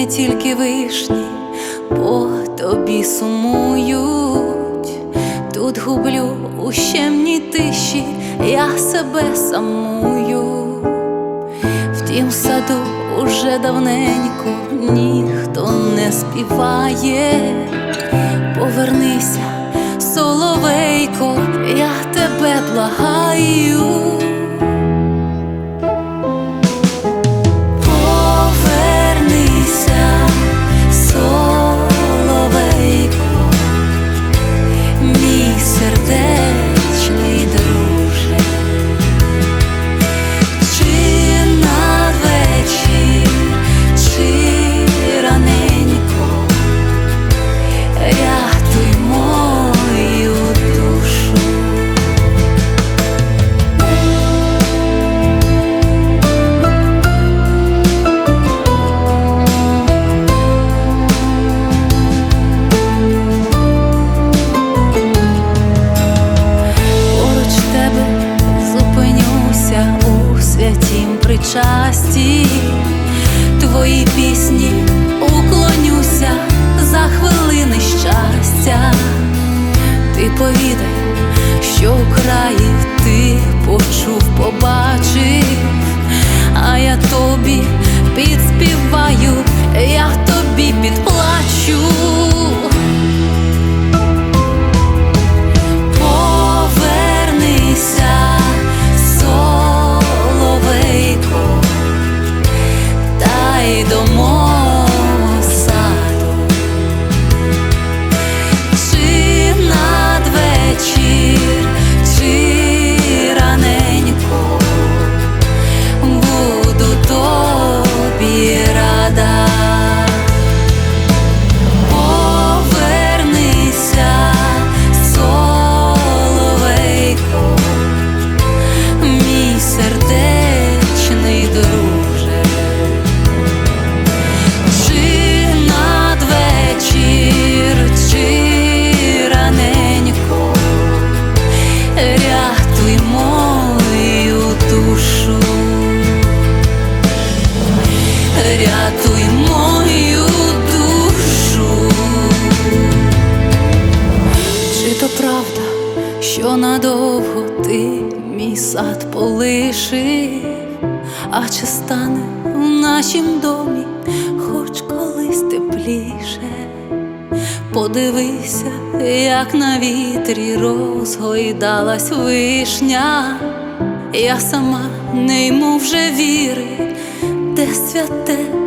не тільки вишні по тобі сумують, тут гублю у щемній тиші я себе самую. В тім саду уже давненько ніхто не співає. Повернися, соловейко, я тебе благаю. Повернися, соловейко, мій сердечний друже. Чи надвечір, чи раненько, рятуй мою душу. Поруч тебе зупинюся у святім причасті, твої пісні уклонюся за хвилини щастя. Ти повідай, що у краї ти почув, побачив, а я тобі підспіваю, я тобі підплачу. Повернися, соловейко, та й до мого саду. Чи надвечір, чи раненько, буду тобі рада. Повернися, соловейко, мій сердечний друже. Чи надвечір, чи раненько, рятуй мою душу. Рятуй мою душу. Чи то правда, що надовго ти мій сад полишив? А чи стане в нашім домі хоч колись тепліше? Подивися, як на вітрі розгойдалась вишня. Я сама не йму вже віри, де святе